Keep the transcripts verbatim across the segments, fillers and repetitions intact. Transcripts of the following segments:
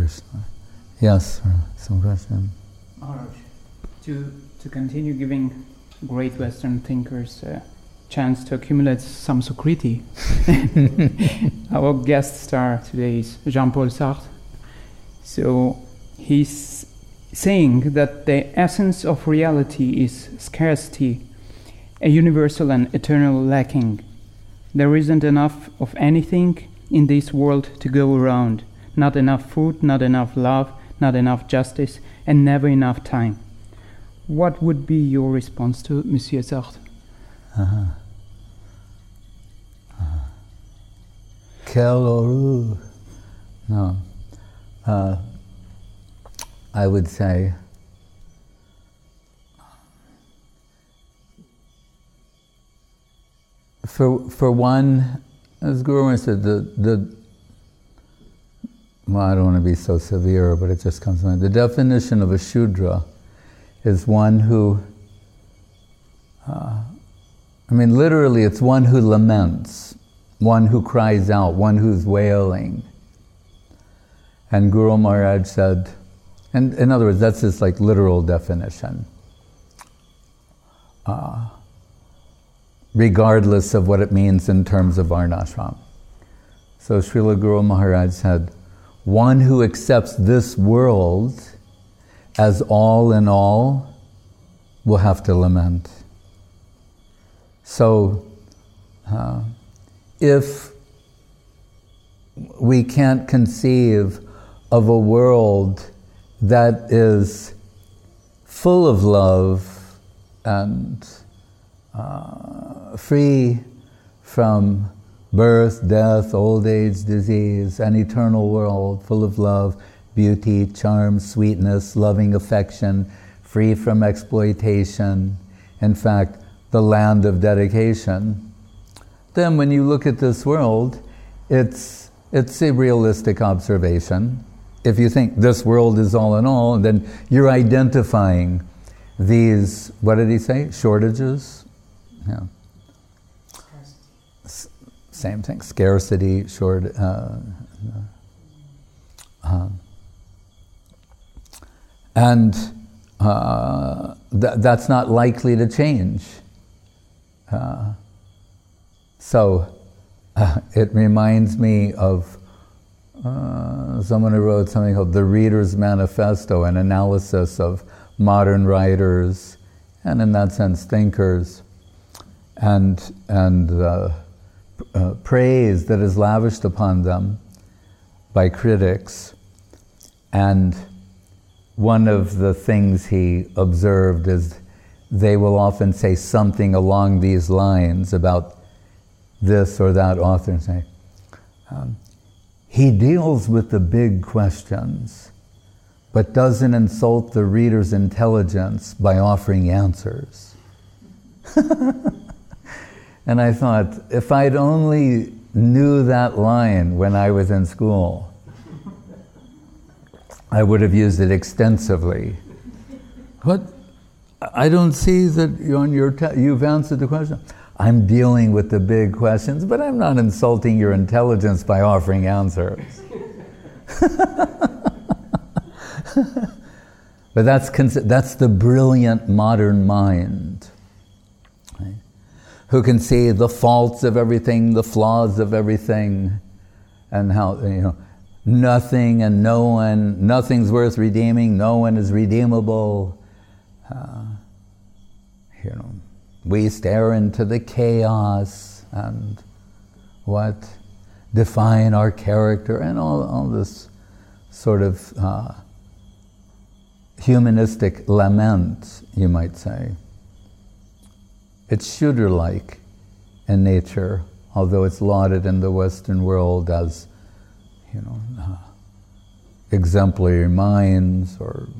Krishna. Yes, some question. Maharaj, to, to continue giving great Western thinkers a chance to accumulate some Sukriti, our guest star today is Jean-Paul Sartre. So he's saying that the essence of reality is scarcity, a universal and eternal lacking. There isn't enough of anything in this world to go around. Not enough food, not enough love, not enough justice, and never enough time. What would be your response to Monsieur Sartre? Uh-huh. Uh-huh. Quel horreur. No. Uh, I would say for for one, as Guru said, the the well, I don't want to be so severe, but it just comes to mind. The definition of a Shudra is one who, uh, I mean, literally, it's one who laments, one who cries out, one who's wailing. And Guru Maharaj said, and in other words, that's his like literal definition. Uh, regardless of what it means in terms of Varnashram. So Srila Guru Maharaj said, one who accepts this world as all in all will have to lament. So, uh, if we can't conceive of a world that is full of love and uh, free from birth, death, old age, disease, an eternal world full of love, beauty, charm, sweetness, loving affection, free from exploitation, in fact, the land of dedication, then when you look at this world, it's, it's a realistic observation. If you think this world is all in all, then you're identifying these, what did he say, shortages? Yeah. Same thing, scarcity, short, uh, uh, and uh, th- that's not likely to change. Uh, so uh, it reminds me of uh, someone who wrote something called The Reader's Manifesto, an analysis of modern writers, and in that sense thinkers, and and uh, Uh, praise that is lavished upon them by critics. And one of the things he observed is they will often say something along these lines about this or that author and say, um, he deals with the big questions, but doesn't insult the reader's intelligence by offering answers. And I thought, if I'd only knew that line when I was in school, I would have used it extensively. What? I don't see that on your te- you've answered the question. I'm dealing with the big questions, but I'm not insulting your intelligence by offering answers. But that's that's the brilliant modern mind, right? Who can see the faults of everything, the flaws of everything, and how, you know, nothing and no one, nothing's worth redeeming, no one is redeemable. Uh, you know, we stare into the chaos and what define our character and all, all this sort of uh, humanistic lament, you might say. It's Shudra-like in nature, although it's lauded in the Western world as, you know, uh, exemplary minds or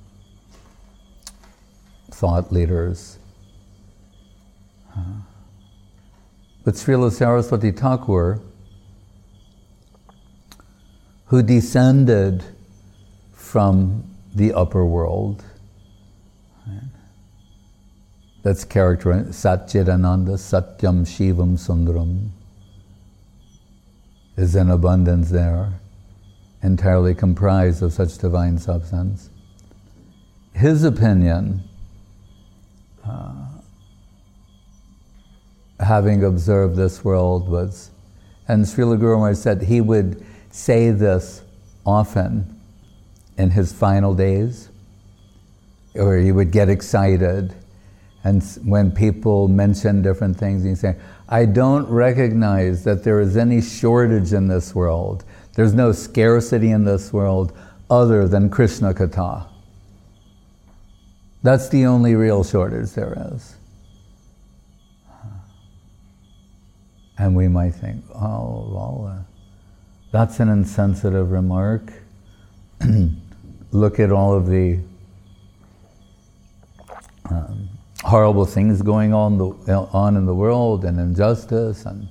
thought leaders. Uh, but Srila Saraswati Thakur, who descended from the upper world, right? That's characterized, Satchidananda, Satyam Shivam Sundaram, is in abundance there. entirely comprised of such divine substance. His opinion, uh, having observed this world, was, and Srila Guru Maharaj said he would say this often in his final days, or he would get excited, and when people mention different things, he'd say, I don't recognize that there is any shortage in this world. There's no scarcity in this world other than Krishna Katha. That's the only real shortage there is. And we might think, oh, well, uh, that's an insensitive remark. Look at all of the um, horrible things going on, the, on in the world, and injustice. And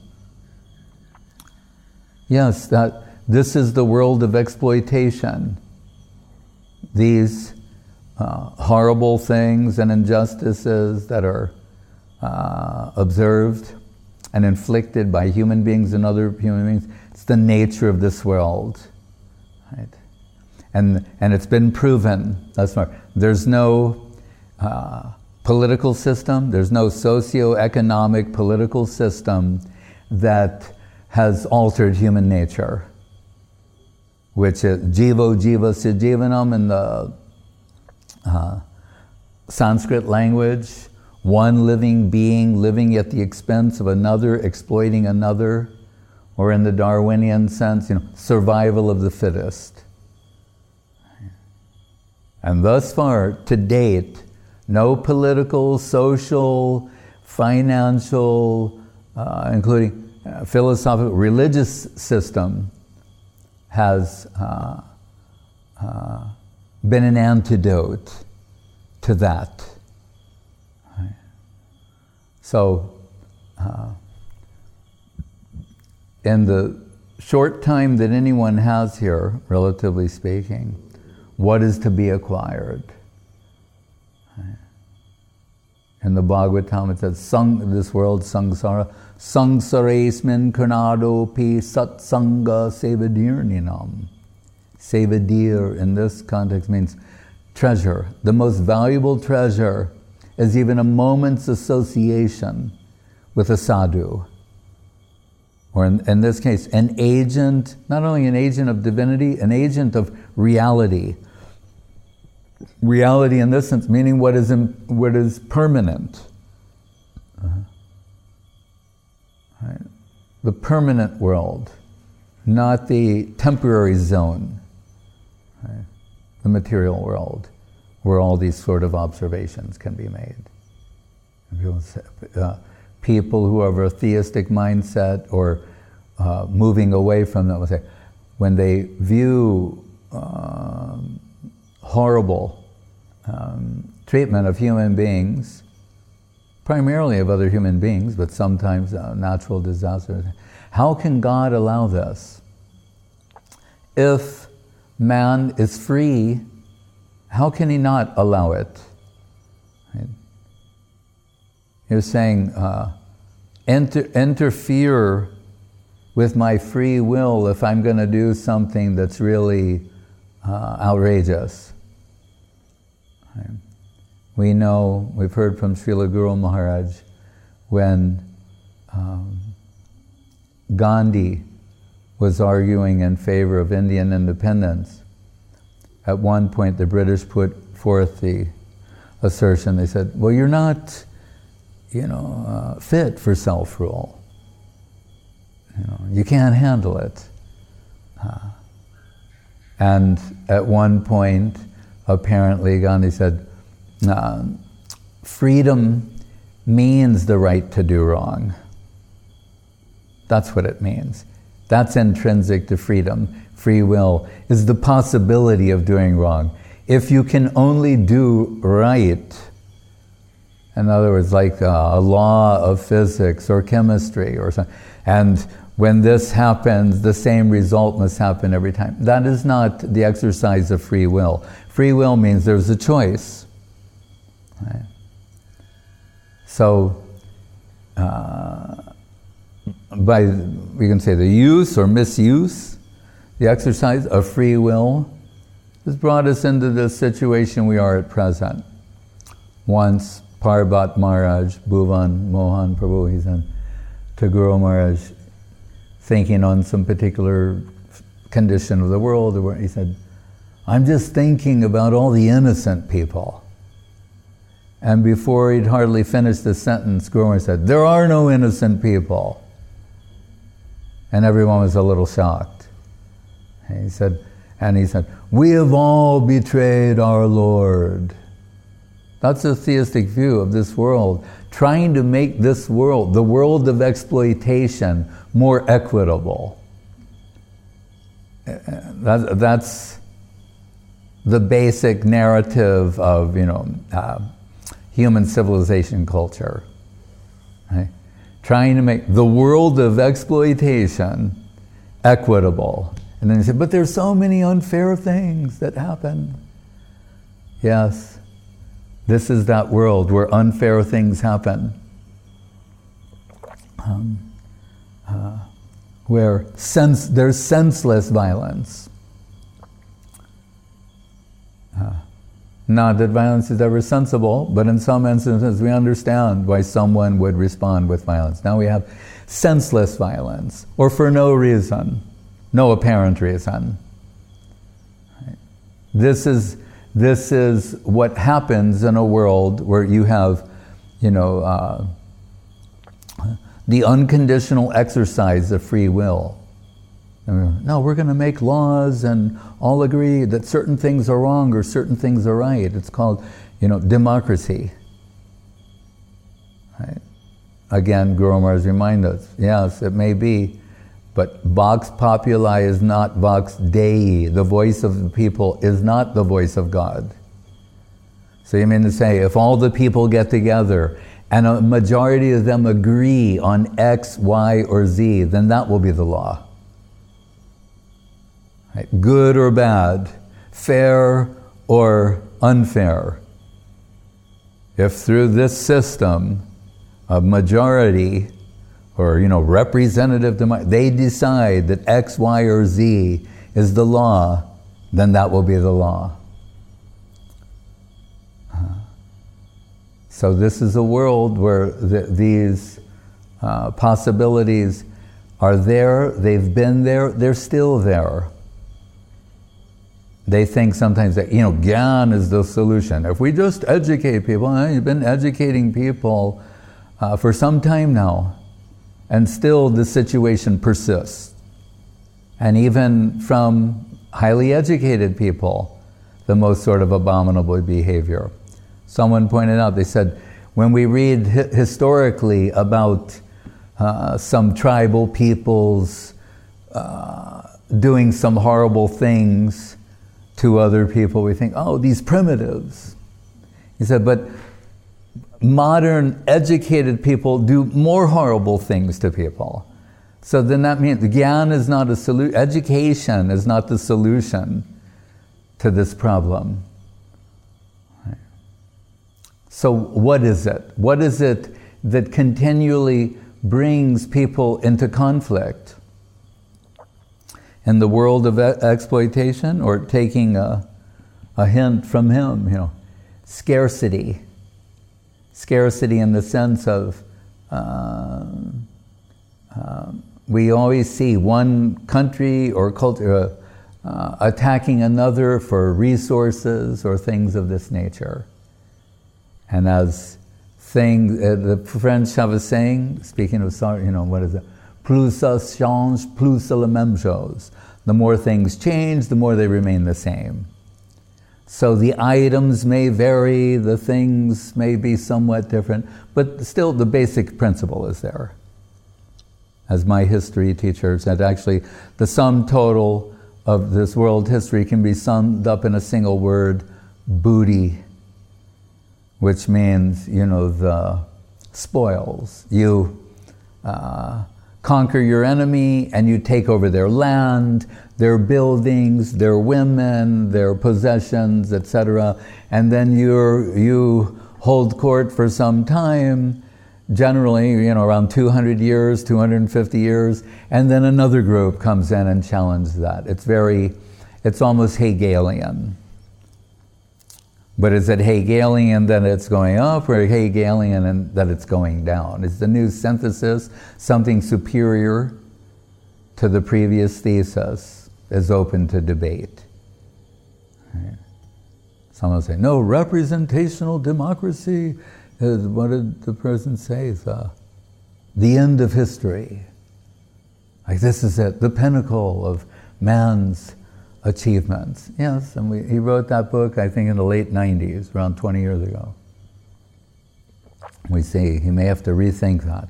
yes, that this is the world of exploitation. These uh, horrible things and injustices that are uh, observed and inflicted by human beings and other human beings, it's the nature of this world, right? And and it's been proven thus far. There's no uh, political system, there's no socio-economic political system that has altered human nature, which is jivo jivasya jivanam in the uh, Sanskrit language, one living being living at the expense of another, exploiting another, or in the Darwinian sense, you know, survival of the fittest. And thus far, to date, no political, social, financial, uh, including uh, philosophical, religious system has uh, uh, been an antidote to that. So, uh, in the short time that anyone has here, relatively speaking, what is to be acquired? In the Bhagavatam it says, Sang, this world, samsara, samsaresmin karnado pi satsanga sevadirninam. Sevadir in this context means treasure. The most valuable treasure is even a moment's association with a sadhu. Or in, in this case, an agent, not only an agent of divinity, an agent of reality. Reality in this sense, meaning what is, in, what is permanent. Uh-huh. Right. The permanent world, not the temporary zone. Right. The material world, where all these sort of observations can be made. People, say, uh, people who have a theistic mindset or uh, moving away from them will say, when they view um, horrible um, treatment of human beings, primarily of other human beings, but sometimes uh, natural disasters, how can God allow this? If man is free, how can he not allow it? Right? You're saying, uh, enter, interfere with my free will if I'm going to do something that's really uh, outrageous. Right? We know, we've heard from Srila Guru Maharaj, when um, Gandhi was arguing in favor of Indian independence, at one point the British put forth the assertion, they said, well, you're not, you know, uh, fit for self-rule. You know, you can't handle it. Uh, and at one point, apparently Gandhi said, uh, freedom means the right to do wrong. That's what it means. That's intrinsic to freedom. Free will is the possibility of doing wrong. If you can only do right, in other words, like a, a law of physics or chemistry or something, and when this happens, the same result must happen every time. That is not the exercise of free will. Free will means there's a choice. Right? So, uh, by, we can say the use or misuse, the exercise of free will has brought us into the situation we are at present. Once, Parbat Maharaj, Bhuvan Mohan Prabhu, he said to Guru Maharaj, thinking on some particular condition of the world, he said, I'm just thinking about all the innocent people. And before he'd hardly finished the sentence, Guru Maharaj said, there are no innocent people. And everyone was a little shocked. And he said, and he said, we have all betrayed our Lord. That's a theistic view of this world, trying to make this world, the world of exploitation, more equitable. That, that's the basic narrative of, you know, uh, human civilization culture. Right? Trying to make the world of exploitation equitable. And then he said, but there's so many unfair things that happen. Yes, this is that world where unfair things happen. Um, uh, where sense, there's senseless violence. Uh, not that violence is ever sensible, but in some instances we understand why someone would respond with violence. Now we have senseless violence, or for no reason, no apparent reason. Right. This is this is what happens in a world where you have, you know, uh, the unconditional exercise of free will. No, we're going to make laws and all agree that certain things are wrong or certain things are right. It's called, you know, democracy. Right? Again, Guru Maharaj reminds us, yes, it may be, but Vox Populi is not Vox Dei. The voice of the people is not the voice of God. So you mean to say, if all the people get together and a majority of them agree on X, Y, or Z, then that will be the law. Right? Good or bad, fair or unfair. If through this system of majority, or, you know, representative democracy, they decide that X, Y, or Z is the law, then that will be the law. So this is a world where the, these uh, possibilities are there, they've been there, they're still there. They think sometimes that, you know, Gyan is the solution. If we just educate people, eh, you've been educating people uh, for some time now, and still the situation persists. And even from highly educated people, the most sort of abominable behavior. Someone pointed out, they said, when we read hi- historically about uh, some tribal peoples uh, doing some horrible things to other people, we think, oh, these primitives. He said, but modern educated people do more horrible things to people. So then that means the Gyan is not a solution, education is not the solution to this problem. Right. So what is it? What is it that continually brings people into conflict? In the world of e- exploitation, or taking a, a hint from him, you know, scarcity. Scarcity in the sense of uh, uh, we always see one country or culture uh, attacking another for resources or things of this nature. And as thing, uh, the French have a saying, speaking of, you know, what is it? Plus ça change, plus c'est la même chose. The more things change, the more they remain the same. So the items may vary, the things may be somewhat different, but still the basic principle is there. As my history teacher said, actually, the sum total of this world history can be summed up in a single word, booty, which means, you know, the spoils. You uh, conquer your enemy and you take over their land, their buildings, their women, their possessions, et cetera. And then you you hold court for some time, generally, you know, around two hundred years, two hundred fifty years, and then another group comes in and challenges that. It's very, it's almost Hegelian. But is it Hegelian that it's going up, or Hegelian and that it's going down? Is the new synthesis something superior to the previous thesis? Is open to debate. Right. Someone will say, no, representational democracy is, what did the person say? The, the end of history. Like, this is it, the pinnacle of man's achievements. Yes, and we, he wrote that book, I think, in the late nineties, around twenty years ago. We see he may have to rethink that.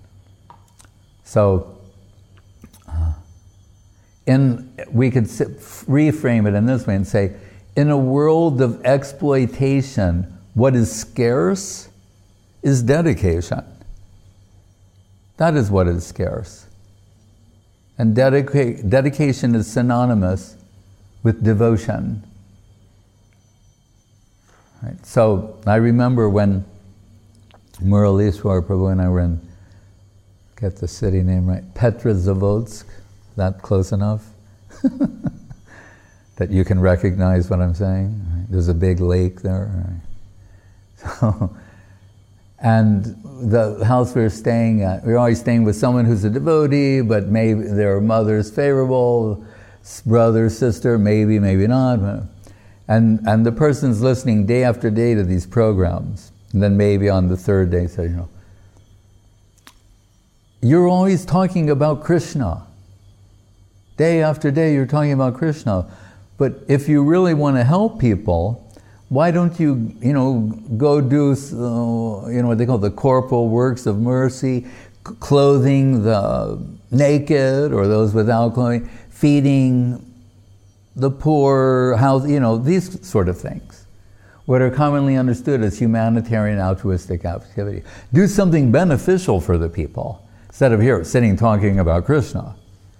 So, uh, in, we could sit, reframe it in this way and say, in a world of exploitation, what is scarce is dedication. That is what is scarce. And dedica- dedication is synonymous with devotion. Right. So I remember when Muralishwar Prabhu and I were in, get the city name right, Petrozavodsk, that close enough? That you can recognize what I'm saying? Right. There's a big lake there. Right. So, and the house we were staying at, we were always staying with someone who's a devotee, but maybe their mother's favorable, brother, sister, maybe, maybe not. And and the person's listening day after day to these programs. And then maybe on the third day say, you know, you're always talking about Krishna. Day after day you're talking about Krishna. But if you really want to help people, why don't you, you know, go do, uh, you know, what they call the corporal works of mercy, c- clothing the naked or those without clothing, feeding the poor, house, you know, these sort of things. What are commonly understood as humanitarian altruistic activity. Do something beneficial for the people, instead of here sitting talking about Krishna.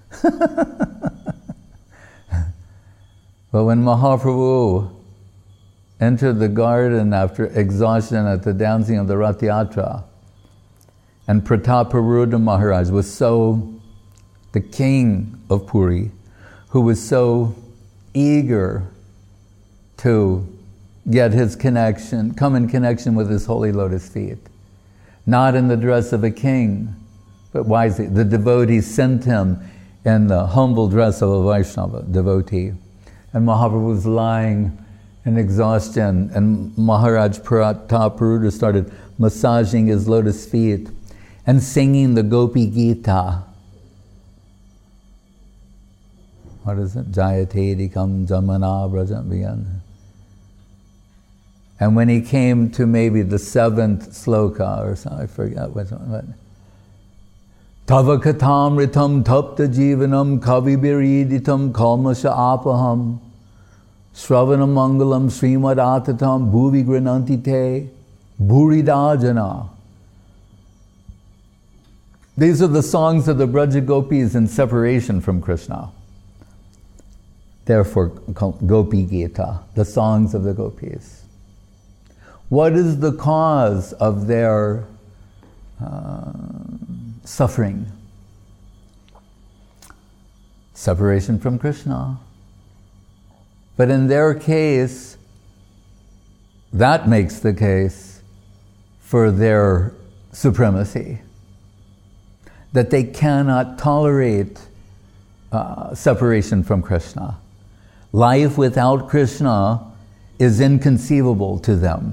But when Mahaprabhu entered the garden after exhaustion at the dancing of the Rath Yatra, and Prataparudra Maharaj was so, the king of Puri, who was so eager to get his connection, come in connection with his holy lotus feet. Not in the dress of a king, but wisely. The devotees sent him in the humble dress of a Vaishnava devotee. And Mahaprabhu was lying in exhaustion, and Maharaj Prataparudra started massaging his lotus feet and singing the Gopi Gita. What is it? Jayatedikam Jamana Brajam. And when he came to maybe the seventh sloka or something, I forget which one. Tava katam ritam tapta jivanam kavibiriditam kalmasha apaham Shravana mangalam srimad atatam bhuvi grananti te bhuridajana. These are the songs of the Braja Gopis in separation from Krishna. Therefore, Gopi Gita, the songs of the gopis. What is the cause of their uh, suffering? Separation from Krishna. But in their case, that makes the case for their supremacy. That they cannot tolerate uh, separation from Krishna. Life without Krishna is inconceivable to them.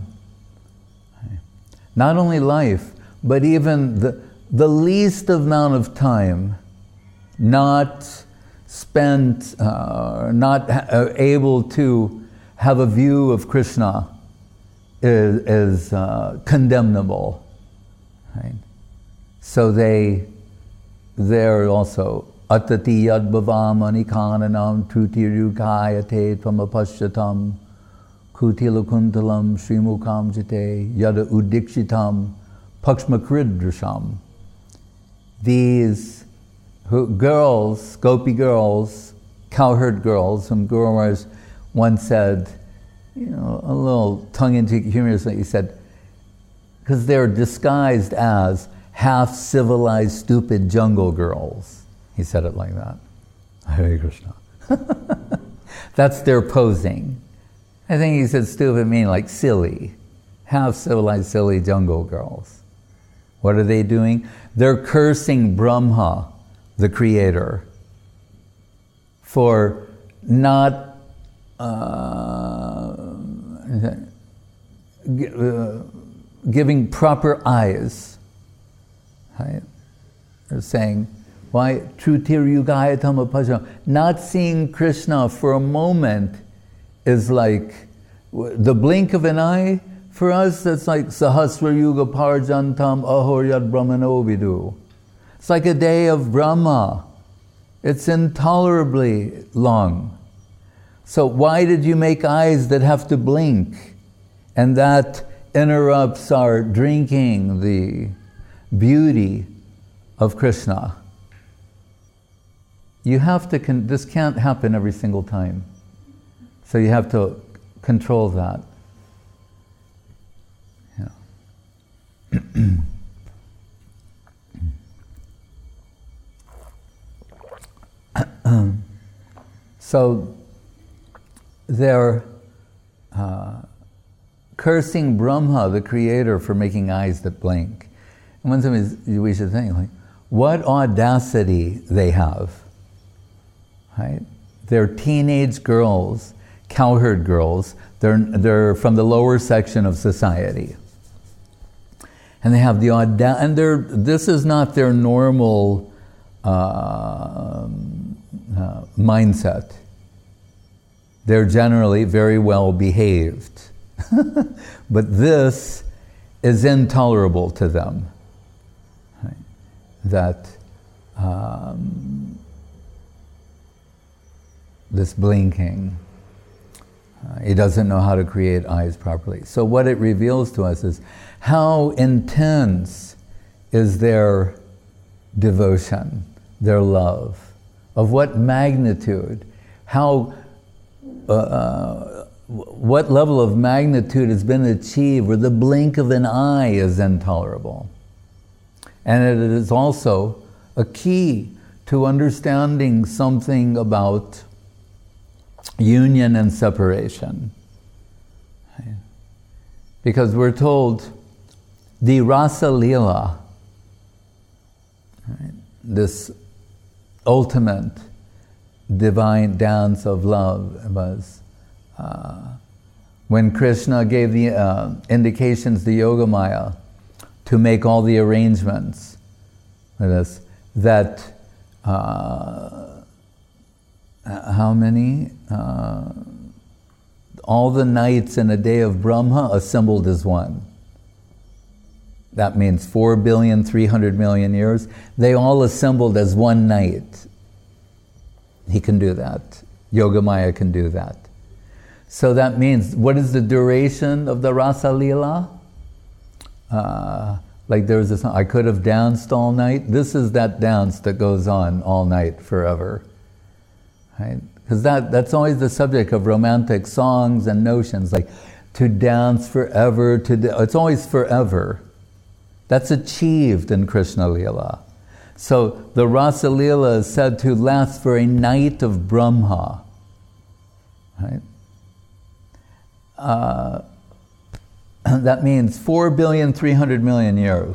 Not only life, but even the, the least amount of time not spent, uh, not ha- able to have a view of Krishna is, is uh, condemnable. Right? So they, they're also atati yad bhavam anikananam trutirukayate tvamapashyatam kutilakuntalam srimukam jite yada udikshitam pakshmakridrasham. These who, girls, gopi girls, cowherd girls, whom Guru Maharaj once said, you know, a little tongue-in-cheek humorously, he said, because they're disguised as half-civilized, stupid jungle girls. He said it like that. Hare Krishna. That's their posing. I think he said stupid meaning like silly. Half-civilized, silly jungle girls. What are they doing? They're cursing Brahma, the creator, for not uh, g- uh, giving proper eyes. Right? They're saying, why Trutirugayatama Pasha? Not seeing Krishna for a moment is like the blink of an eye. For us, it's like Sahasra Yuga Parjantam Ahoryat Brahmano Vidu. It's like a day of Brahma. It's intolerably long. So why did you make eyes that have to blink? And that interrupts our drinking the beauty of Krishna. You have to, con- this can't happen every single time. So you have to control that. So they're uh, cursing Brahma, the creator, for making eyes that blink. And one time we should think, like, what audacity they have, right? They're teenage girls, cowherd girls. They're they're from the lower section of society. And they have the audacity, and they're, this is not their normal uh, uh, mindset. They're generally very well behaved. But this is intolerable to them. Right? That um, this blinking, uh, he doesn't know how to create eyes properly. So what it reveals to us is how intense is their devotion, their love, of what magnitude, how, uh, uh, what level of magnitude has been achieved where the blink of an eye is intolerable. And it is also a key to understanding something about union and separation. Because we're told the Rasa Lila, right, this ultimate divine dance of love, was uh, when Krishna gave the uh, indications to Yogamaya to make all the arrangements for this, that uh, how many? Uh, all the nights in a day of Brahma assembled as one. That means four billion, three hundred million years. They all assembled as one night. He can do that. Yogamaya can do that. So that means, what is the duration of the Rasa Lila? Uh, like there was this, I could have danced all night. This is that dance that goes on all night forever. Right? Because that, that's always the subject of romantic songs and notions, like to dance forever, to da- it's always forever. That's achieved in Krishna Lila. So the Rasa Lila is said to last for a night of Brahma. Right? Uh, that means four billion, three hundred million years.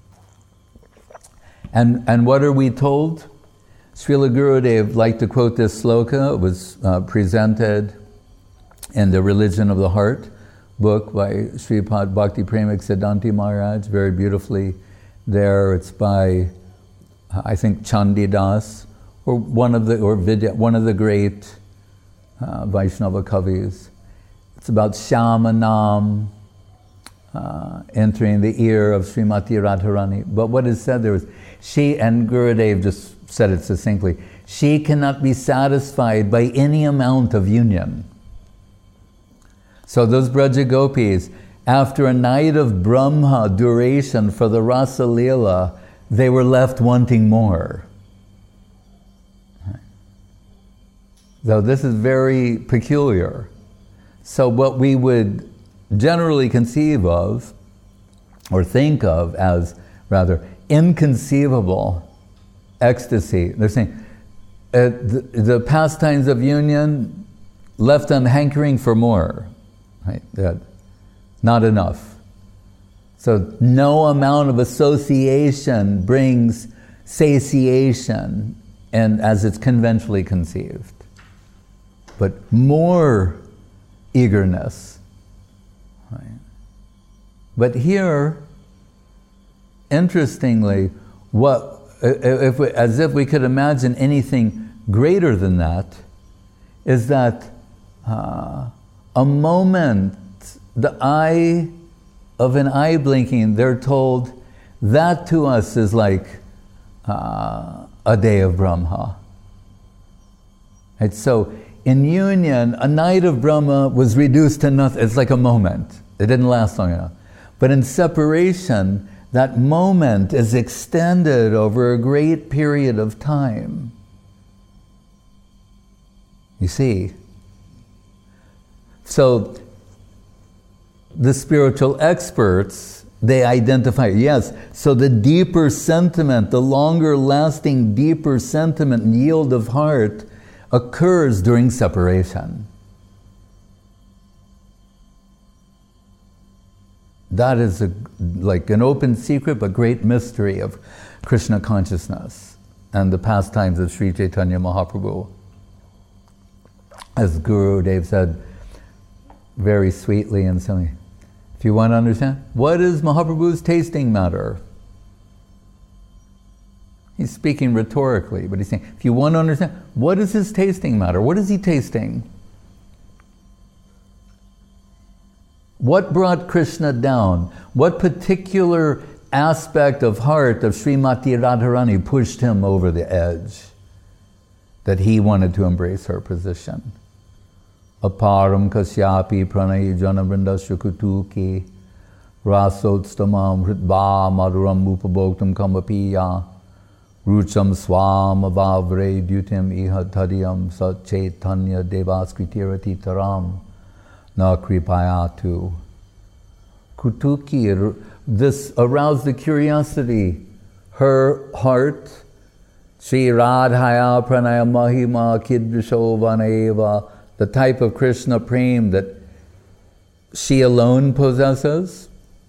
And, and what are we told? Srila Gurudev liked to quote this sloka. It was uh, presented in the Religion of the Heart book by Sripad Bhakti Premik Siddhanti Maharaj, very beautifully there. It's by, uh, I think, Chandidas, or one of the, or Vidya, one of the great uh, Vaishnava Kavis. It's about Shyamanam uh, entering the ear of Srimati Radharani. But what is said there is, she, and Gurudev just said it succinctly, she cannot be satisfied by any amount of union. So those Braja Gopis, after a night of Brahma duration for the Rasa Lila, they were left wanting more. So this is very peculiar. So what we would generally conceive of or think of as rather inconceivable ecstasy. They're saying uh, the, the pastimes of union left them hankering for more, right? That not enough. So no amount of association brings satiation, and as it's conventionally conceived, but more eagerness. Right? But here, interestingly, what if we, as if we could imagine anything greater than that, is that uh, a moment, the eye of an eye blinking, they're told that to us is like uh, a day of Brahma. Right? So in union, a night of Brahma was reduced to nothing. It's like a moment. It didn't last long enough. But in separation, that moment is extended over a great period of time. You see? So the spiritual experts, they identify, yes, so the deeper sentiment, the longer lasting, deeper sentiment and yield of heart occurs during separation. That is a, like an open secret but great mystery of Krishna consciousness and the pastimes of Sri Chaitanya Mahaprabhu. As Guru Dev said very sweetly and simply, if you want to understand, what is Mahaprabhu's tasting matter? He's speaking rhetorically, but he's saying, if you want to understand, what is his tasting matter? What is he tasting? What brought Krishna down? What particular aspect of heart of Srimati Radharani pushed him over the edge that he wanted to embrace her position? Aparam kasyapi pranayi janavrinda shukutuki rasotstamam hritva maduram upabhoktam kamapiya rucham swam avavre dutim iha tadiyam sat chaitanya devaskritirati taram na kripayatu. Kutuki, this aroused the curiosity. Her heart, Sri Radhaya Pranaya Mahima Kidvisho Vaneva, the type of Krishna prem that she alone possesses,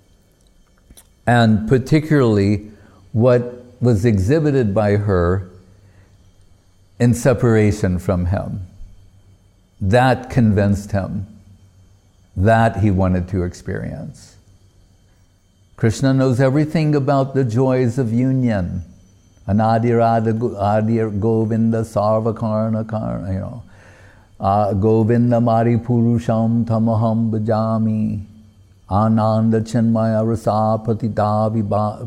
and particularly what was exhibited by her in separation from him. That convinced him. That he wanted to experience. Krishna knows everything about the joys of union. Anadi Radha Adi Govinda Sarvakarna Karna, you know. Uh, Govinda Mari Purusham Tamaham Bhajami Ananda Chinmaya Rasa Pratita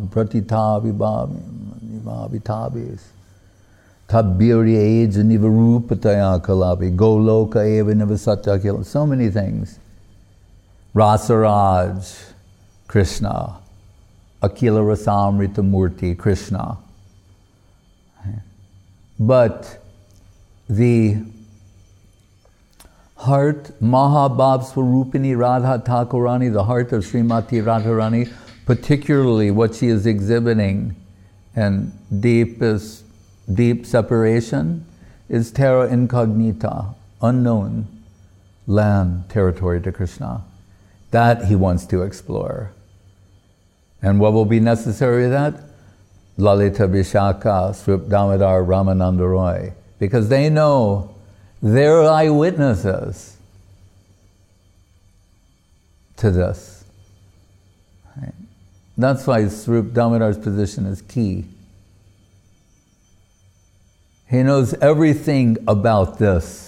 Vibhavitabis Tabbiri Age Nivarupataya Kalavi Goloka Eva Nivasatya Kila. So many things. Rasaraj, Krishna. Akila Rasamrita Murti, Krishna. But the heart, Mahabhav Swarupini Radha Thakurani, the heart of Srimati Radharani, particularly what she is exhibiting in deepest, deep separation, is terra incognita, unknown land, territory to Krishna. That he wants to explore. And what will be necessary to that? Lalita Vishaka, Srup Damodar, Ramananda Roy. Because they know they're eyewitnesses to this. Right? That's why Srup Damodar's position is key. He knows everything about this,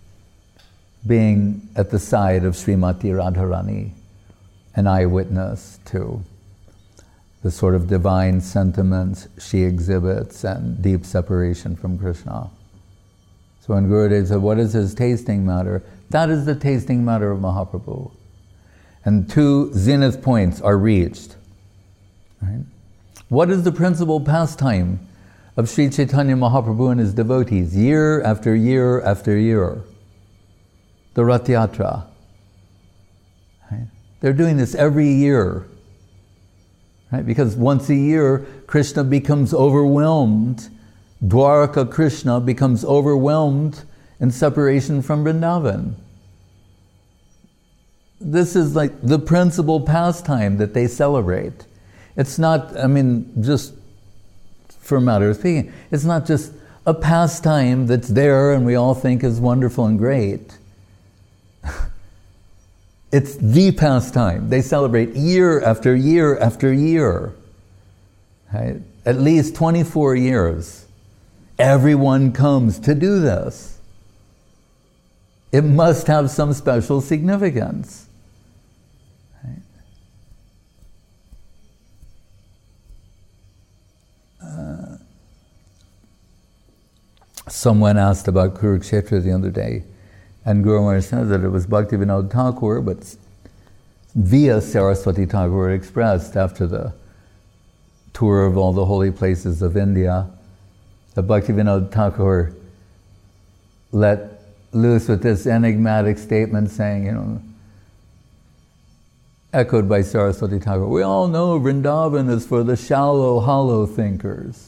being at the side of Srimati Radharani, an eyewitness to the sort of divine sentiments she exhibits and deep separation from Krishna. So when Gurudev said, what is his tasting matter? That is the tasting matter of Mahaprabhu. And two zenith points are reached. Right? What is the principal pastime of Sri Chaitanya Mahaprabhu and his devotees, year after year after year? The Rath Yatra. Right? They're doing this every year. right? Because once a year, Krishna becomes overwhelmed. Dwaraka Krishna becomes overwhelmed in separation from Vrindavan. This is like the principal pastime that they celebrate. It's not, I mean, just for a matter of speaking, it's not just a pastime that's there and we all think is wonderful and great. It's the pastime. They celebrate year after year after year. Right? At least twenty-four years. Everyone comes to do this. It must have some special significance. Right? Uh, someone asked about Kurukshetra the other day, and Guru Maharaj said that it was Bhaktivinoda Thakur, but via Saraswati Thakur expressed after the tour of all the holy places of India, that Bhaktivinoda Thakur let loose with this enigmatic statement saying, you know, echoed by Saraswati Thakur, we all know Vrindavan is for the shallow, hollow thinkers.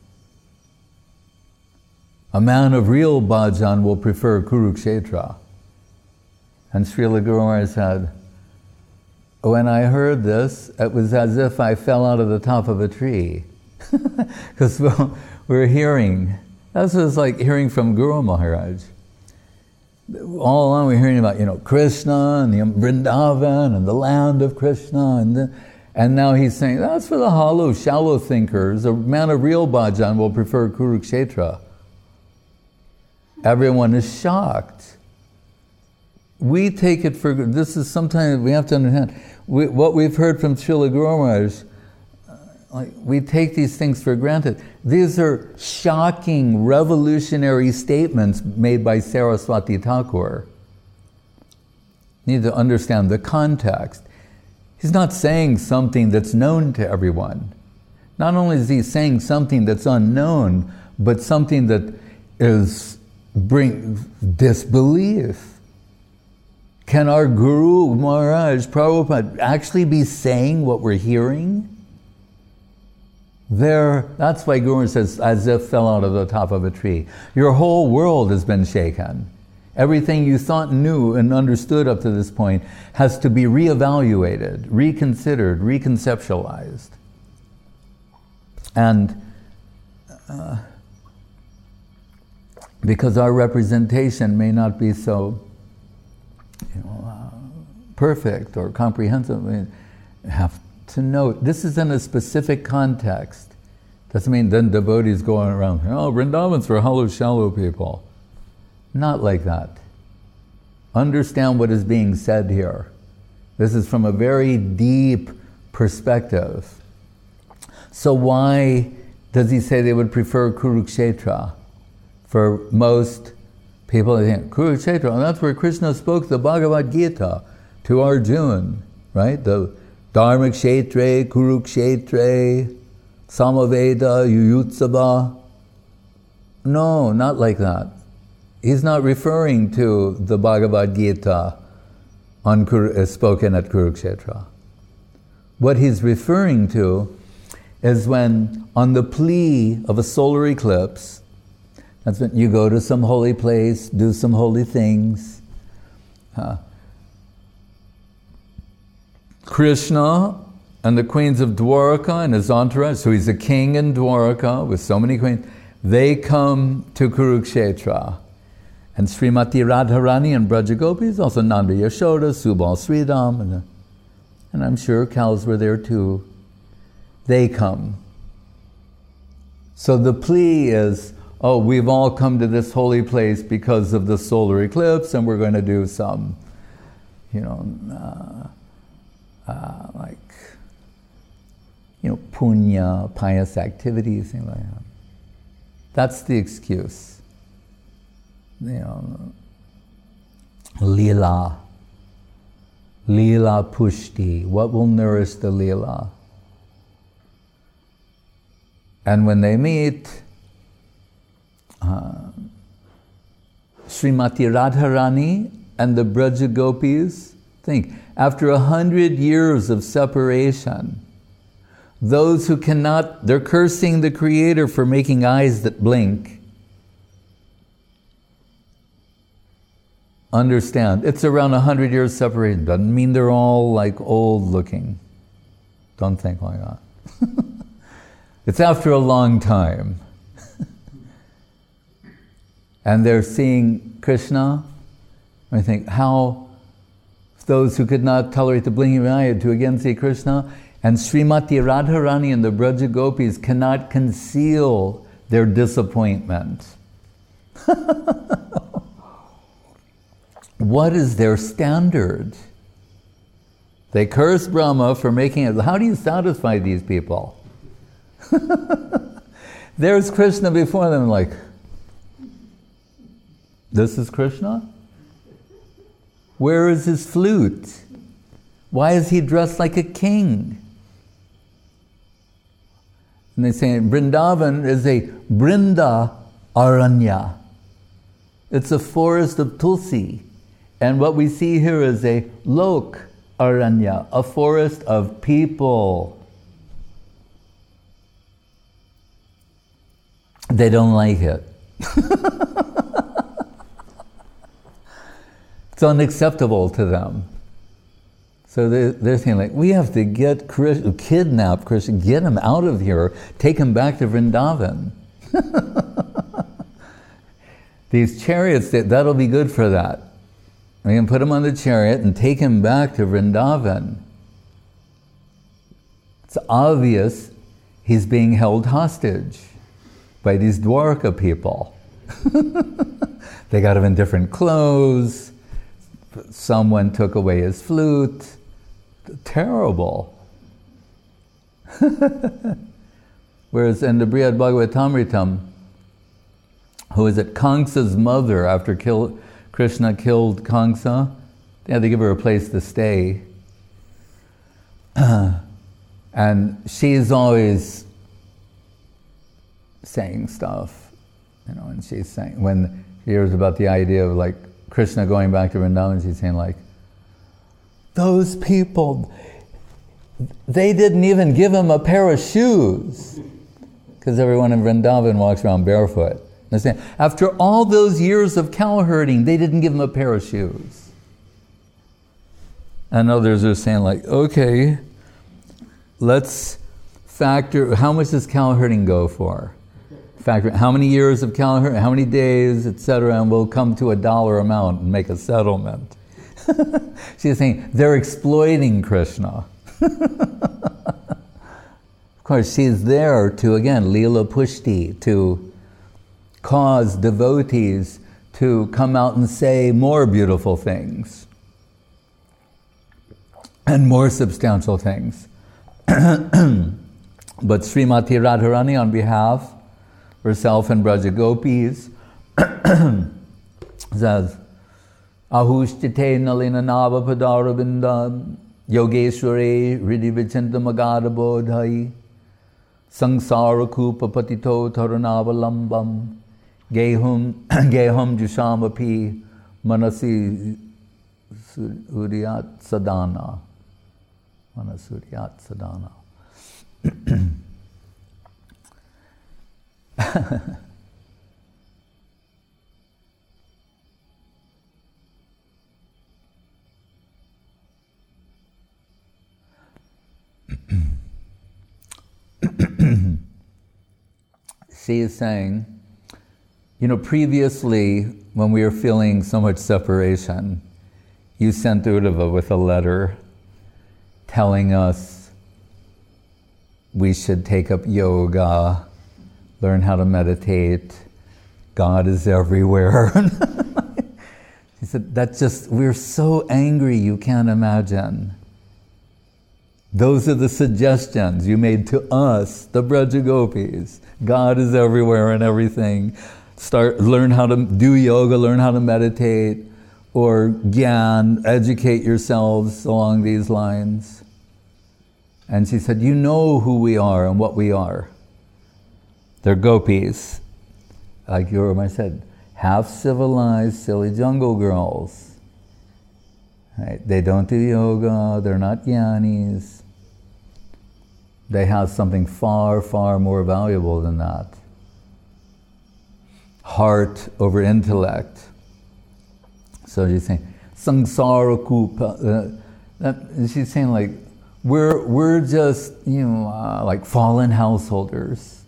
A man of real bhajan will prefer Kurukshetra. And Srila Guru Maharaj said, when I heard this, it was as if I fell out of the top of a tree. Because we're hearing, that's what it's like hearing from Guru Maharaj. All along we're hearing about, you know, Krishna and the Vrindavan and the land of Krishna, and the, and now he's saying, that's for the hollow, shallow thinkers. A man of real bhajan will prefer Kurukshetra. Everyone is shocked. We take it for, this is sometimes we have to understand, we, what we've heard from Srila Guru Maharaj, uh, like, we take these things for granted. These are shocking, revolutionary statements made by Saraswati Thakur. You need to understand the context. He's not saying something that's known to everyone. Not only is he saying something that's unknown, but something that is bring disbelief. Can our Guru Maharaj Prabhupada actually be saying what we're hearing? There, that's why Guru says, as if fell out of the top of a tree. Your whole world has been shaken. Everything you thought knew and understood up to this point has to be reevaluated, reconsidered, reconceptualized. And uh, because our representation may not be so, you know, uh, perfect or comprehensive, we have to note this is in a specific context. Doesn't mean then devotees going around, oh, Vrindavan's for hollow, shallow people. Not like that. Understand what is being said here. This is from a very deep perspective. So why does he say they would prefer Kurukshetra? For most people, they think, Kurukshetra, and that's where Krishna spoke the Bhagavad Gita to Arjuna, right? The Dharma Kshetre, Kurukshetre, Samaveda, Yuyutsava. No, not like that. He's not referring to the Bhagavad Gita on Kuru, uh, spoken at Kurukshetra. What he's referring to is when, on the plea of a solar eclipse, that's when you go to some holy place, do some holy things. Uh, Krishna and the queens of Dwaraka and his entourage, so he's a king in Dwaraka with so many queens, they come to Kurukshetra. And Srimati Radharani and Brajagopis, also Nanda Yashoda, Subal Sridham, and, and I'm sure cows were there too. They come. So the plea is, oh, we've all come to this holy place because of the solar eclipse, and we're going to do some, you know, uh, uh, like, you know, punya, pious activities, things like that. That's the excuse. You know, lila, lila pushti. What will nourish the lila? And when they meet, Uh, Srimati Radharani and the Brajagopis, think, after a hundred years of separation, Those who cannot, they're cursing the Creator for making eyes that blink. Understand, it's around a hundred years separation. Doesn't mean they're all like old looking. Don't think like that. It's after a long time. And they're seeing Krishna. I think how those who could not tolerate the blinking of an eye had to again see Krishna. And Srimati Radharani and the Braja Gopis cannot conceal their disappointment. What is their standard? They curse Brahma for making it. How do you satisfy these people? There's Krishna before them, like, this is Krishna? Where is his flute? Why is he dressed like a king? And they say Vrindavan is a Brinda Aranya. It's a forest of Tulsi. And what we see here is a Lok Aranya, a forest of people. They don't like it. It's unacceptable to them. So they're, they're saying, like, we have to get Krishna, kidnap Krishna, get him out of here, take him back to Vrindavan. These chariots, that'll be good for that. We can put him on the chariot and take him back to Vrindavan. It's obvious he's being held hostage by these Dwarka people. They got him in different clothes. Someone took away his flute. Terrible. Whereas in the Brihad Bhagavatamritam, who is it, Kamsa's mother, after kill, Krishna killed Kamsa, they had to give her a place to stay. And she's always saying stuff, you know, and she's saying, when she hears about the idea of like Krishna going back to Vrindavan, she's saying like, those people, they didn't even give him a pair of shoes. Because everyone in Vrindavan walks around barefoot. They're saying, after all those years of cow herding, they didn't give him a pair of shoes. And others are saying like, okay, let's factor, how much does cow herding go for? Factor how many years of cow herding, how many days, et cetera, and we'll come to a dollar amount and make a settlement. She's saying, they're exploiting Krishna. Of course, she's there to, again, Leela Pushti, to cause devotees to come out and say more beautiful things and more substantial things. But Srimati Radharani, on behalf herself and Braja Gopis, says, Ahushtite nalina nava padarabinda yogeshware hridhi vichinta magada bodhai sangsara kupa patito tarunavalambam gehum gehum jushamapi manasi suriyat sadana manasuriyat sadana. She is saying, you know, previously when we were feeling so much separation, you sent Uddhava with a letter telling us we should take up yoga, learn how to meditate, God is everywhere. He said, that's just, we're so angry you can't imagine. Those are the suggestions you made to us, the Braja Gopis. God is everywhere and everything. Start, learn how to do yoga, learn how to meditate, or gyan, educate yourselves along these lines. And she said, you know who we are and what we are. They're gopis. Like Yorma said, half-civilized, silly jungle girls. Right? They don't do yoga, they're not jnanis. they have something far, far more valuable than that. Heart over intellect. So she's saying, samsara kupa. Uh, that, she's saying like, we're we're just, you know, uh, like fallen householders.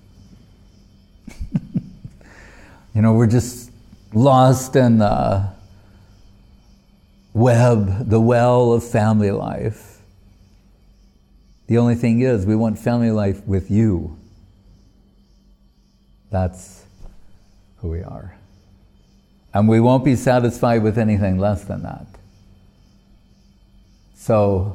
You know, we're just lost in the web, the well of family life. The only thing is, we want family life with you. That's who we are. And we won't be satisfied with anything less than that. So,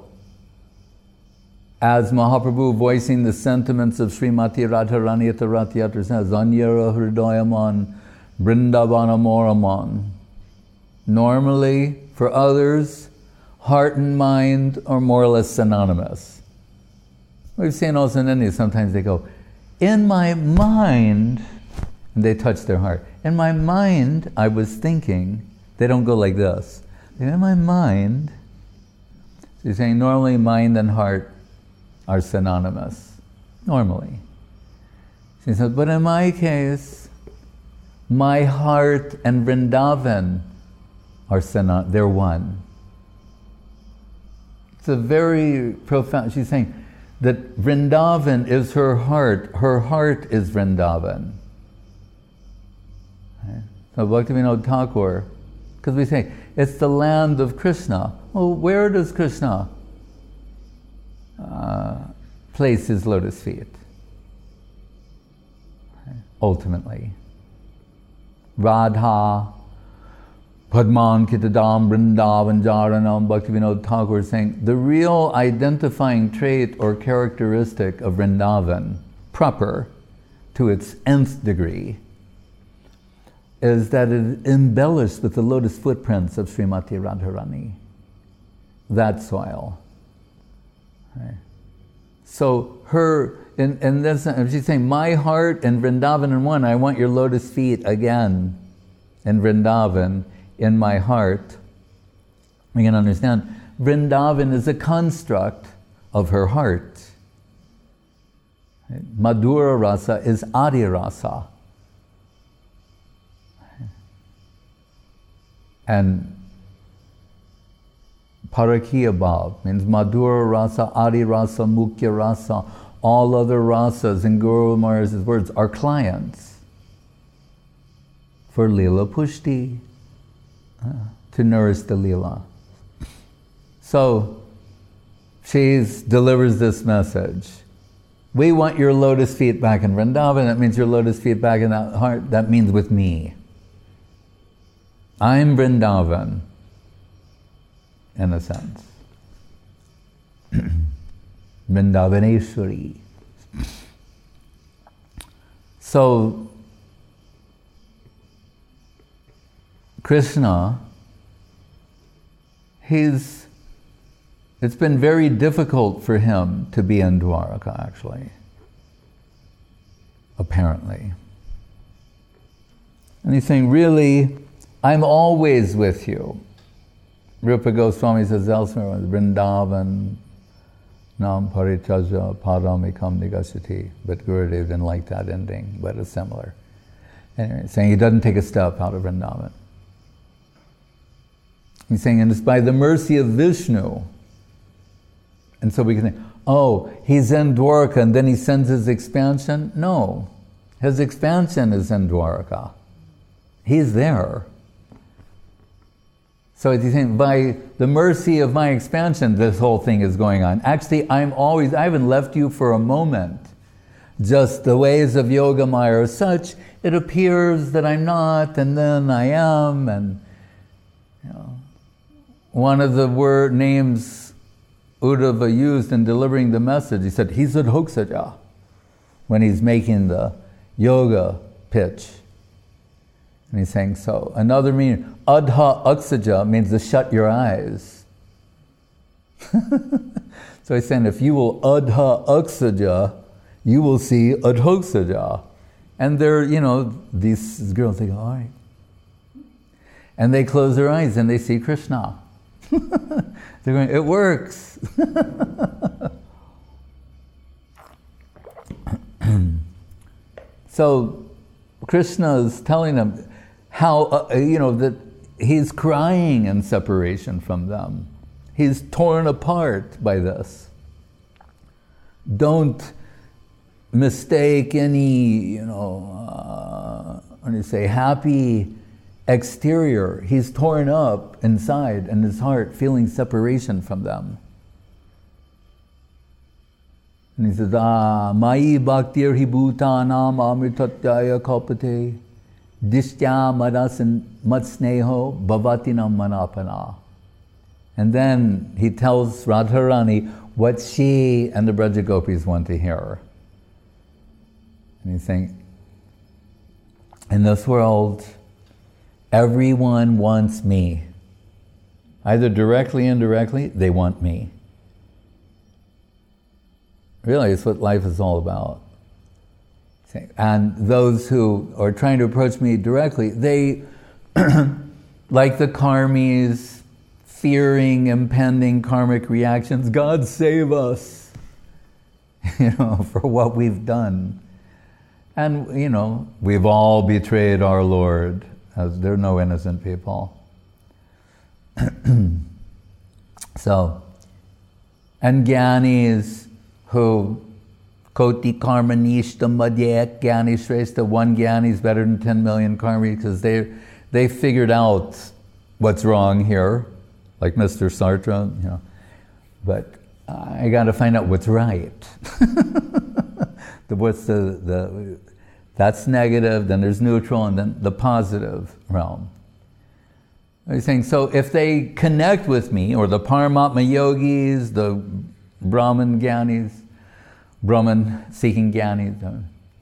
as Mahaprabhu voicing the sentiments of Srimati Radharani at the Rath Yatra says, Anyara Hridayaman Vrindavana Moraman. Normally, for others, heart and mind are more or less synonymous. We've seen also in India, sometimes they go, in my mind, and they touch their heart. In my mind, I was thinking, they don't go like this. In my mind, so he's saying normally mind and heart are synonymous, normally. She says, but in my case, my heart and Vrindavan are synonymous, they're one. It's a very profound, she's saying that Vrindavan is her heart, her heart is Vrindavan. Okay. So Bhaktivinoda Thakur, because we say, it's the land of Krishna. Well, where does Krishna uh, place his lotus feet? Okay. Ultimately. Radha, Padman Kitadam Vrindavan Jaranam, Bhaktivinoda Thakur is saying, the real identifying trait or characteristic of Vrindavan, proper to its nth degree, is that it is embellished with the lotus footprints of Srimati Radharani. That soil. Right. So her, in, in this, she's saying, my heart and Vrindavan in one, I want your lotus feet again in Vrindavan, in my heart. We can understand, Vrindavan is a construct of her heart. Right. Madhura rasa is Adi rasa. And Parakiya Bhav means Madhura Rasa, Adi Rasa, Mukhya Rasa. All other rasas in Guru Maharaj's words are clients for Leela Pushti, uh, to nourish the Leela. So she delivers this message. We want your lotus feet back in Vrindavan. That means your lotus feet back in that heart. That means with me. I'm Vrindavan, in a sense. Vrindavaneshwari. So, Krishna, he's, it's been very difficult for him to be in Dwaraka, actually. Apparently. And he's saying, really, I'm always with you. Rupa Goswami says elsewhere, Vrindavan nam parichaja paramikam nigasati. But Gurudev didn't like that ending, but it's similar. Anyway, saying he doesn't take a step out of Vrindavan. He's saying, and it's by the mercy of Vishnu. And so we can think, oh, he's in Dwaraka and then he sends his expansion? No. His expansion is in Dwaraka. He's there. So he's saying, by the mercy of my expansion, this whole thing is going on. Actually, I'm always, I haven't left you for a moment. Just the ways of Yoga Maya are such, it appears that I'm not, and then I am, and you know. One of the word names Uddhava used in delivering the message, he said, he's adhoksaja, when he's making the yoga pitch. And he's saying so. Another meaning, adha aksaja means to shut your eyes. So he's saying, if you will adha aksaja, you will see adhoksaja. And they're, you know, these girls, they go, all right. And they close their eyes and they see Krishna. They're going, it works. So Krishna is telling them how, uh, you know, that he's crying in separation from them. He's torn apart by this. Don't mistake any, you know, uh, when you say happy exterior, he's torn up inside in his heart, feeling separation from them. And he says, ah, Mai bhaktir hi bhutanam amritatyaya kalpate dishtya madas matsneho bhavatinam manapana. And then he tells Radharani what she and the Braja Gopis want to hear. And he's saying, in this world, everyone wants me. Either directly or indirectly, they want me. Really, it's what life is all about. And those who are trying to approach me directly, they, like the karmis, fearing impending karmic reactions, God save us, you know, for what we've done. And, you know, we've all betrayed our Lord, as there are no innocent people. So, and Gyanis who Koti karma nishta madhyek Gyani Shrestha, one Gyani is better than ten million karmis, because they they figured out what's wrong here, like Mister Sartre, you know. But I got to find out what's right. the, what's the the that's negative, then there's neutral, and then the positive realm. He's saying, so if they connect with me, or the Paramatma yogis, the Brahman Gyanis, Brahman seeking Gyanis,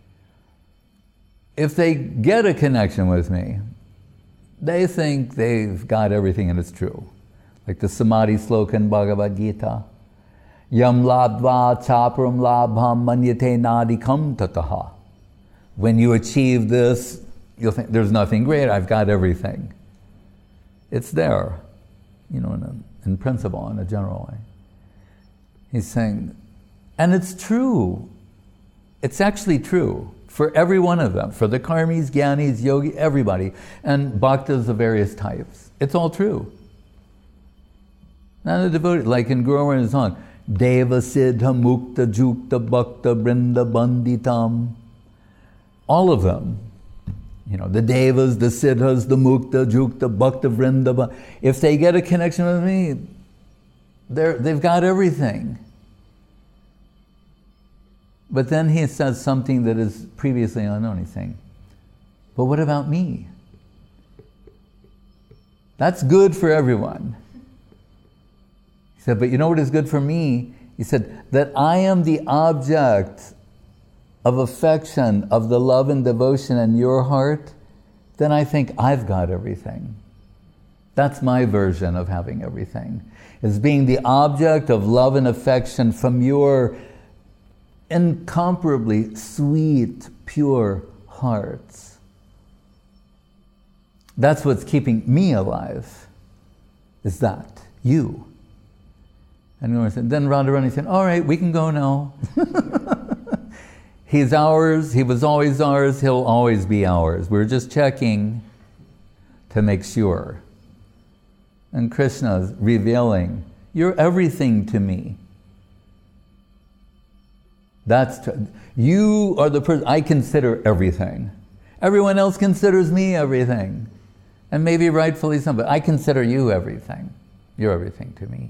if they get a connection with me, they think they've got everything and it's true. Like the Samadhi sloka in Bhagavad Gita. Yam labdva chaparam labham manyate nadikam tataha. When you achieve this, you'll think, there's nothing great, I've got everything. It's there, you know, in, a, in principle, in a general way. He's saying, and it's true. It's actually true for every one of them, for the karmis, gyanis, yogi, everybody, and bhaktas of various types. It's all true. Now the devotee, like in Guru Maharaj's song, Deva Siddha Mukta Jukta Bhakta Brinda Banditam. All of them, you know, the Devas, the Siddhas, the Mukta, Jukta, Bhakta Vrinda, if they get a connection with me, they're, they've got everything. But then he says something that is previously unknown. He's saying, but what about me? That's good for everyone. He said, but you know what is good for me? He said, that I am the object of affection, of the love and devotion in your heart, then I think I've got everything. That's my version of having everything, is being the object of love and affection from your incomparably sweet, pure hearts. That's what's keeping me alive, is that, you. And then Radharani said, all right, we can go now. He's ours, he was always ours, he'll always be ours. We're just checking to make sure. And Krishna's revealing, you're everything to me. That's tr- you are the person I consider everything. Everyone else considers me everything. And maybe rightfully so, but I consider you everything. You're everything to me.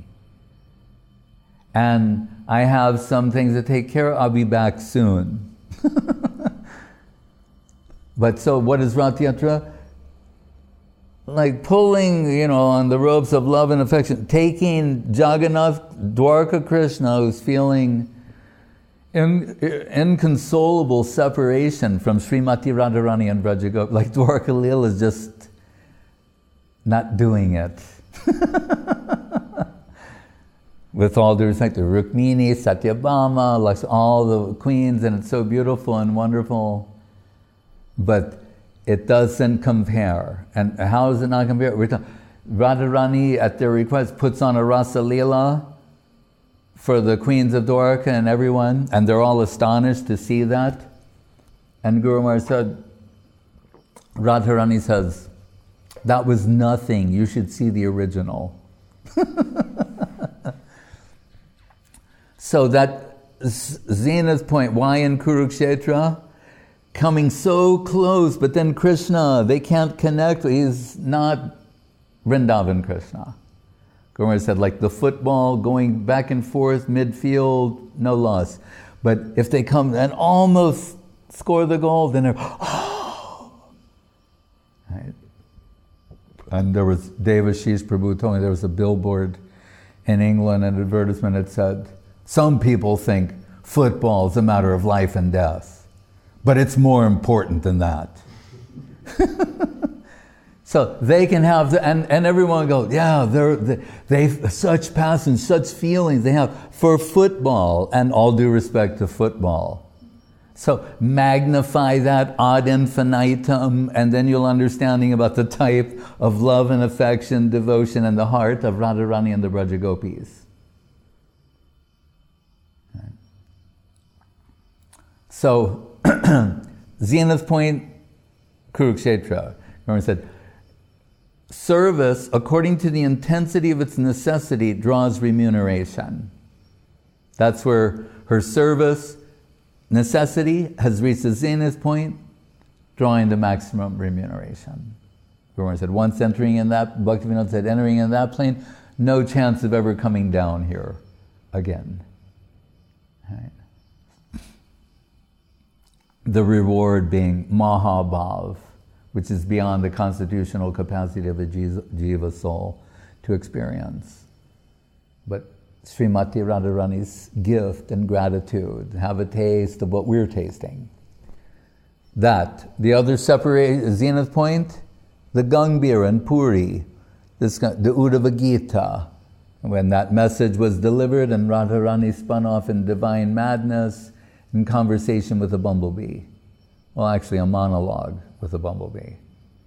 And I have some things to take care of. I'll be back soon. But so what is Rath Yatra? Like pulling, you know, on the ropes of love and affection, taking Jagannath, Dwarka Krishna, who's feeling in, inconsolable separation from Srimati Radharani and Braja Gopis. Like Dwarka Lila is just not doing it. With all due respect to Rukmini, Satyabhama, like all the queens, and it's so beautiful and wonderful, but it doesn't compare. And how does it not compare? Radharani, at their request, puts on a Rasa Leela for the queens of Dwarka and everyone, and they're all astonished to see that. And Guru Maharaj said, Radharani says, that was nothing. You should see the original. So that zenith point, why in Kurukshetra? Coming so close, but then Krishna, they can't connect. He's not Vrindavan Krishna. Guru Maharaj said, like the football going back and forth, midfield, no loss. But if they come and almost score the goal, then they're, oh! Right? And there was, Devashish Prabhu told me there was a billboard in England, an advertisement that said, some people think football is a matter of life and death, but it's more important than that. So they can have, the, and, and everyone goes, yeah, they're, they, they've such passion, such feelings they have for football, and all due respect to football. So magnify that ad infinitum, and then you'll understanding about the type of love and affection, devotion, and the heart of Radharani and the Braja Gopis. Right. So, zenith point, Kurukshetra. Remember I said, service, according to the intensity of its necessity, draws remuneration. That's where her service, necessity, has reached the zenith point, drawing the maximum remuneration. Guru said, once entering in that, Bhaktivinoda said, entering in that plane, no chance of ever coming down here again. Right. The reward being Mahabhav, which is beyond the constitutional capacity of a jiva soul to experience. But Srimati Radharani's gift and gratitude, have a taste of what we're tasting. That. The other separate zenith point, the Gangbhira and Puri, this, the Uddhava Gita. When that message was delivered and Radharani spun off in divine madness in conversation with a bumblebee. Well, actually a monologue with a bumblebee.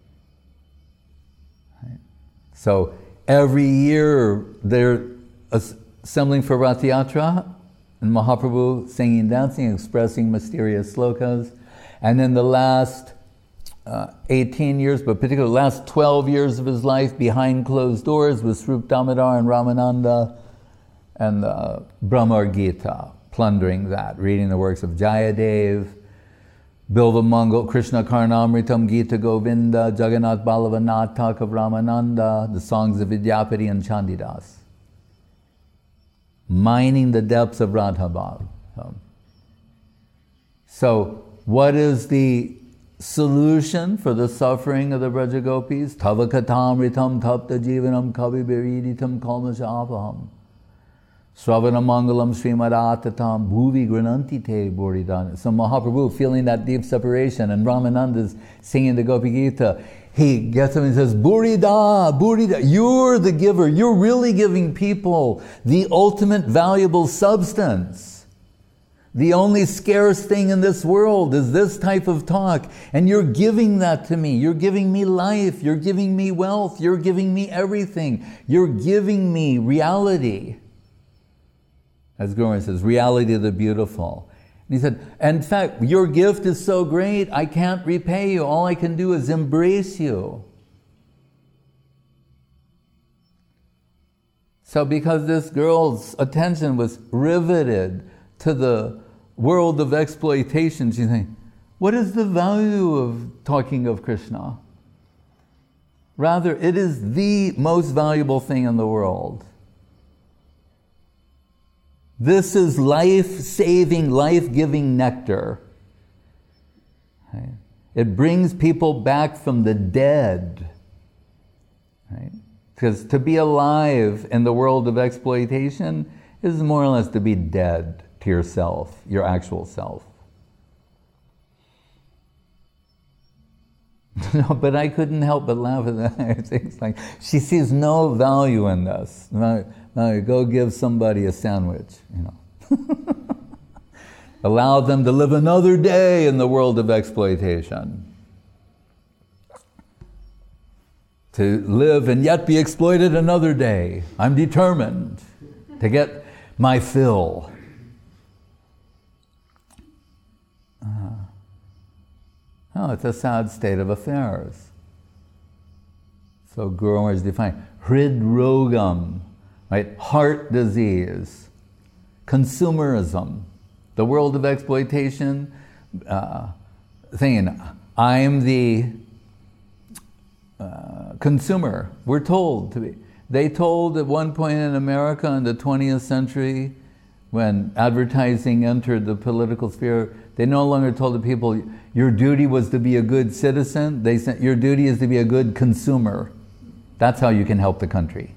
Right. So every year they're assembling for Rath Yatra, and Mahaprabhu singing, dancing, expressing mysterious slokas. And then the last uh, eighteen years, but particularly the last twelve years of his life behind closed doors with Swarup Damodar and Ramananda and uh, Brahmar Gita, plundering that, reading the works of Jayadev, Bilva Mangal, Krishna Karnamritam, Gita Govinda, Jagannath Ballava Natak of Ramananda, the songs of Vidyapati and Chandidas. Mining the depths of Radha Bhav. So, what is the solution for the suffering of the Braja Gopis? Tava katamritam tapta jivanam kavi biriditam kalmasapaham. Sravana Mangalam Srimad-Atatam Bhuvi Grananti Te Buridan. So Mahaprabhu, feeling that deep separation, and Ramananda's singing the Gopi Gita, he gets him and says, Burida, Burida, you're the giver. You're really giving people the ultimate valuable substance. The only scarce thing in this world is this type of talk. And you're giving that to me. You're giving me life. You're giving me wealth. You're giving me everything. You're giving me reality. As Guru says, reality of the beautiful. And he said, in fact, your gift is so great, I can't repay you. All I can do is embrace you. So because this girl's attention was riveted to the world of exploitation, she's saying, what is the value of talking of Krishna? Rather, it is the most valuable thing in the world. This is life-saving, life-giving nectar. Right? It brings people back from the dead. Right? Because to be alive in the world of exploitation is more or less to be dead to yourself, your actual self. No, but I couldn't help but laugh at that. It's like, she sees no value in this. Now, now go give somebody a sandwich, you know. Allow them to live another day in the world of exploitation. To live and yet be exploited another day. I'm determined to get my fill. Uh, Oh, it's a sad state of affairs. So Guru Maharaj defined Hrid Rogam, right? Heart disease, consumerism, the world of exploitation, uh, thinking, I'm the uh, consumer. We're told to be. They told at one point in America in the twentieth century, when advertising entered the political sphere, they no longer told the people, your duty was to be a good citizen. They said, your duty is to be a good consumer. That's how you can help the country.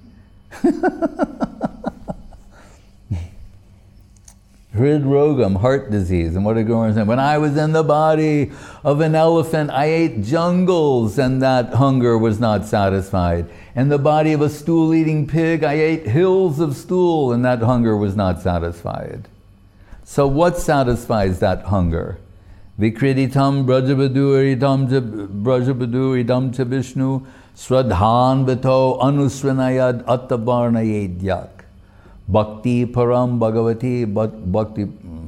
Hridrogam, heart disease. And what did Guru Maharaj say? When I was in the body of an elephant, I ate jungles and that hunger was not satisfied. In the body of a stool-eating pig, I ate hills of stool and that hunger was not satisfied. So what satisfies that hunger? Vikriditam brajabadu brajabadu idam cha Vishnu sradhan vito anusranayad attavarnayedyak. Bhakti param bhagavati bhakti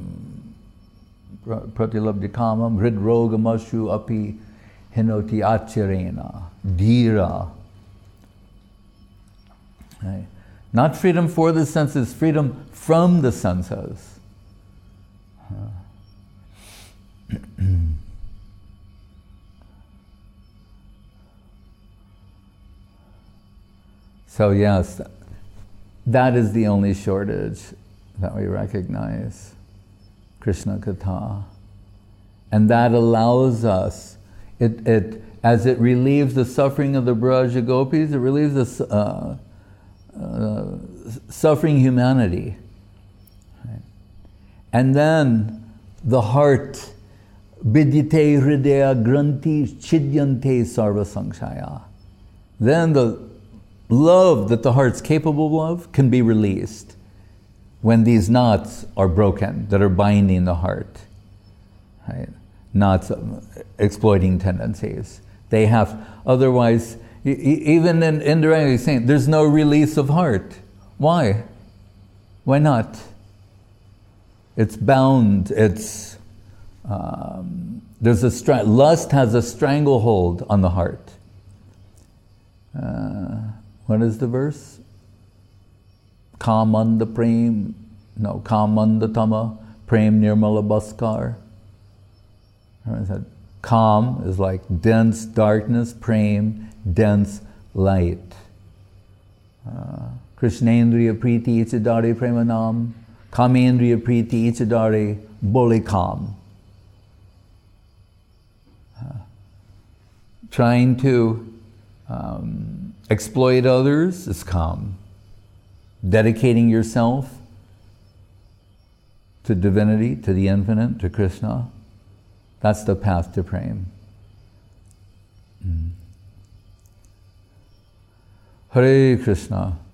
pratilabdhi kamam hridrogamashu api hinoti acharena dhira. Right. Not freedom for the senses, freedom from the senses. So yes, that is the only shortage that we recognize, Krishna Katha. And that allows us, it, it, as it relieves the suffering of the Braja Gopis, it relieves the uh, uh, suffering humanity. Right? And then the heart, Bidite hridaya granti chidyante sarva sankshaya. Then the love that the heart's capable of can be released when these knots are broken that are binding the heart. Right? Knots of exploiting tendencies. They have, otherwise, even in indirectly saying, there's no release of heart. Why? Why not? It's bound, it's, um, there's a, stra- lust has a stranglehold on the heart. Uh, What is the verse? Kamanda prem, no, Kamanda tama, prem nirmala baskar. Kam is like dense darkness, prem, dense light. Uh, Krishnendriya priti ichadari premanam, Kamendriya priti ichadari bolikam. Uh, trying to um, exploit others is calm. Dedicating yourself to divinity, to the infinite, to Krishna, that's the path to prem. Mm. Hare Krishna.